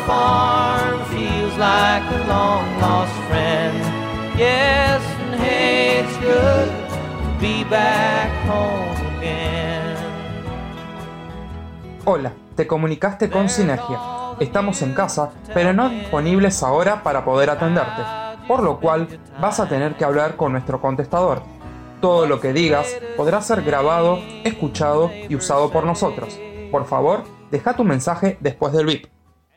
farm feels like a long lost friend. Yes, and hey, it's good to be back home again. Hola, te comunicaste con Sinergia. Estamos en casa, pero no disponibles ahora para poder atenderte, por lo cual vas a tener que hablar con nuestro contestador. Todo lo que digas podrá ser grabado, escuchado y usado por nosotros. Por favor, deja tu mensaje después del bip.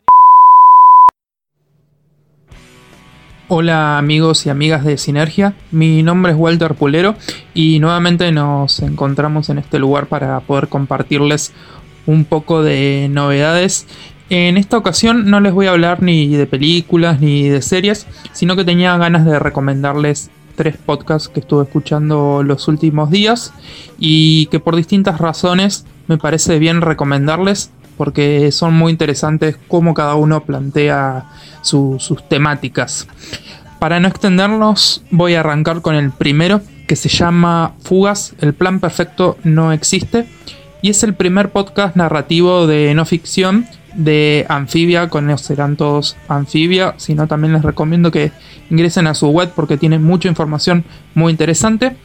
Hola amigos y amigas de Sinergia, mi nombre es Walter Pulero y nuevamente nos encontramos en este lugar para poder compartirles un poco de novedades. En esta ocasión no les voy a hablar ni de películas ni de series, sino que tenía ganas de recomendarles 3 podcasts que estuve escuchando los últimos días y que por distintas razones me parece bien recomendarles porque son muy interesantes cómo cada uno plantea sus temáticas. Para no extendernos, voy a arrancar con el primero, que se llama Fugas, el plan perfecto no existe, y es el primer podcast narrativo de no ficción de Amphibia. Conocerán todos Amphibia, si no también les recomiendo que ingresen a su web porque tiene mucha información muy interesante.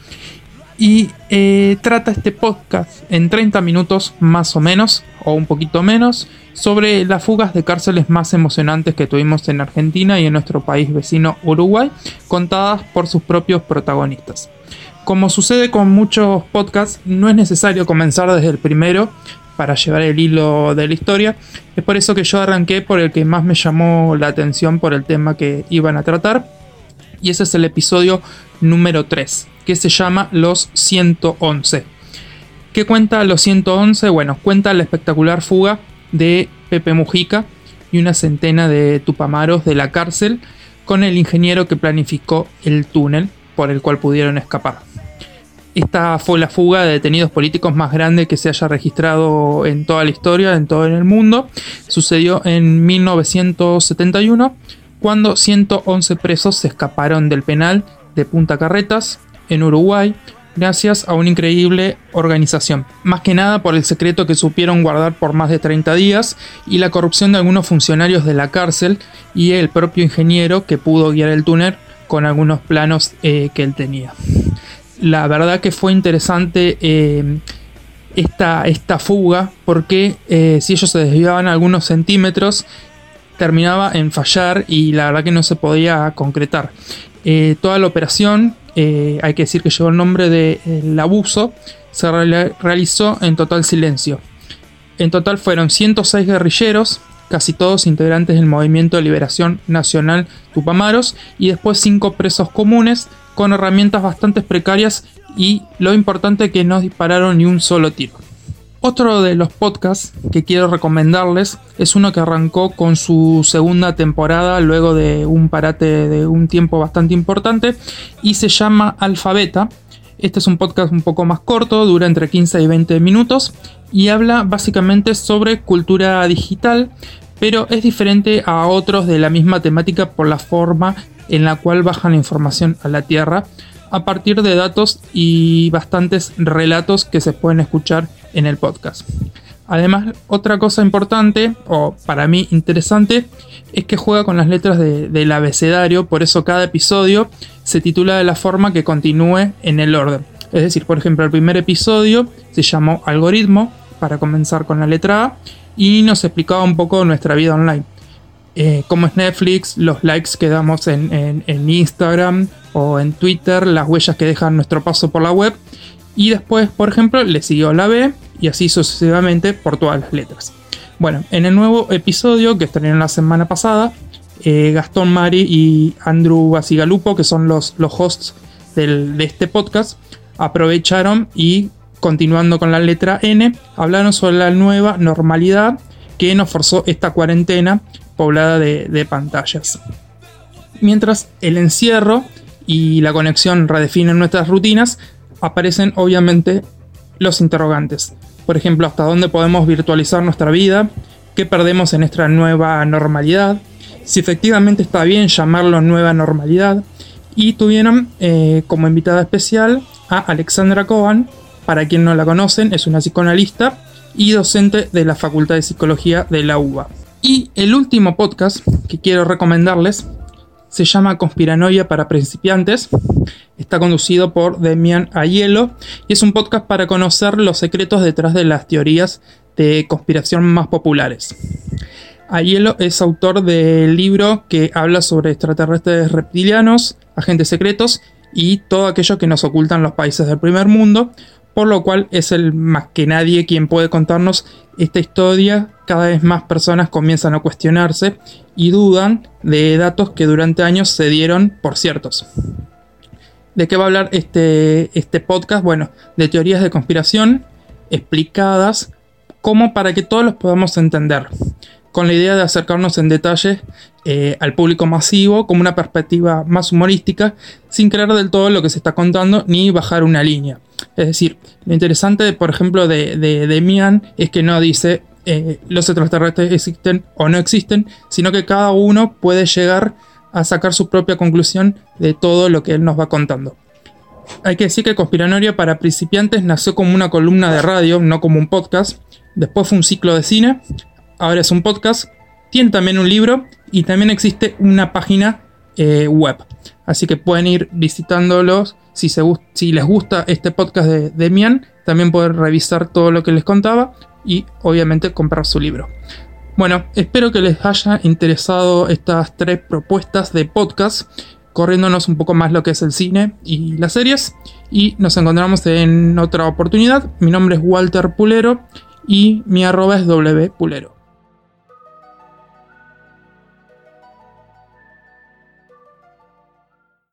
Y trata este podcast en 30 minutos más o menos, o un poquito menos, sobre las fugas de cárceles más emocionantes que tuvimos en Argentina y en nuestro país vecino Uruguay, contadas por sus propios protagonistas. Como sucede con muchos podcasts, no es necesario comenzar desde el primero para llevar el hilo de la historia. Es por eso que yo arranqué por el que más me llamó la atención por el tema que iban a tratar. Y ese es el episodio número 3, que se llama Los 111. ¿Qué cuenta Los 111? Bueno, cuenta la espectacular fuga de Pepe Mujica y una centena de tupamaros de la cárcel con el ingeniero que planificó el túnel por el cual pudieron escapar. Esta fue la fuga de detenidos políticos más grande que se haya registrado en toda la historia, en todo el mundo. Sucedió en 1971, cuando 111 presos se escaparon del penal de Punta Carretas, en Uruguay, gracias a una increíble organización. Más que nada por el secreto que supieron guardar por más de 30 días y la corrupción de algunos funcionarios de la cárcel y el propio ingeniero que pudo guiar el túnel con algunos planos que él tenía. La verdad que fue interesante esta fuga porque si ellos se desviaban algunos centímetros terminaba en fallar y la verdad que no se podía concretar. Toda la operación, hay que decir que llevó el nombre del abuso, se realizó en total silencio. En total fueron 106 guerrilleros, casi todos integrantes del Movimiento de Liberación Nacional Tupamaros, y después 5 presos comunes con herramientas bastante precarias y lo importante que no dispararon ni un solo tiro. Otro de los podcasts que quiero recomendarles es uno que arrancó con su segunda temporada luego de un parate de un tiempo bastante importante y se llama Alfabeta. Este es un podcast un poco más corto, dura entre 15 y 20 minutos y habla básicamente sobre cultura digital, pero es diferente a otros de la misma temática por la forma en la cual bajan la información a la Tierra a partir de datos y bastantes relatos que se pueden escuchar en el podcast. Además, otra cosa importante, o para mí interesante, es que juega con las letras del abecedario, por eso cada episodio se titula de la forma que continúe en el orden. Es decir, por ejemplo, el primer episodio se llamó Algoritmo, para comenzar con la letra A, y nos explicaba un poco nuestra vida online. Cómo es Netflix, los likes que damos en Instagram o en Twitter, las huellas que dejan nuestro paso por la web. Y después, por ejemplo, le siguió la B y así sucesivamente por todas las letras. Bueno, en el nuevo episodio que estrenó la semana pasada, Gastón Mari y Andrew Basigalupo, que son los hosts de este podcast, aprovecharon y, continuando con la letra N, hablaron sobre la nueva normalidad que nos forzó esta cuarentena poblada de pantallas. Mientras el encierro y la conexión redefinen nuestras rutinas, aparecen obviamente los interrogantes. Por ejemplo, ¿hasta dónde podemos virtualizar nuestra vida? ¿Qué perdemos en esta nueva normalidad? Si efectivamente está bien llamarlo nueva normalidad. Y tuvieron como invitada especial a Alexandra Cohen. Para quien no la conocen, es una psicoanalista y docente de la Facultad de Psicología de la UBA. Y el último podcast que quiero recomendarles se llama Conspiranoia para principiantes. Está conducido por Demian Aiello y es un podcast para conocer los secretos detrás de las teorías de conspiración más populares. Aiello es autor del libro que habla sobre extraterrestres reptilianos, agentes secretos y todo aquello que nos ocultan los países del primer mundo, por lo cual es el más que nadie quien puede contarnos esta historia. Cada vez más personas comienzan a cuestionarse y dudan de datos que durante años se dieron por ciertos. ¿De qué va a hablar este podcast? Bueno, de teorías de conspiración explicadas como para que todos los podamos entender, con la idea de acercarnos en detalle al público masivo como una perspectiva más humorística, sin creer del todo lo que se está contando ni bajar una línea. Es decir, lo interesante, por ejemplo, de Demian es que no dice los extraterrestres existen o no existen, sino que cada uno puede llegar a sacar su propia conclusión de todo lo que él nos va contando. Hay que decir que Conspiranoia para principiantes nació como una columna de radio, no como un podcast. Después fue un ciclo de cine. Ahora es un podcast, tiene también un libro y también existe una página web. Así que pueden ir visitándolos si les gusta este podcast de Demian. También pueden revisar todo lo que les contaba y obviamente comprar su libro. Bueno, espero que les haya interesado estas 3 propuestas de podcast, corriéndonos un poco más lo que es el cine y las series. Y nos encontramos en otra oportunidad. Mi nombre es Walter Pulero y mi @ es wpulero.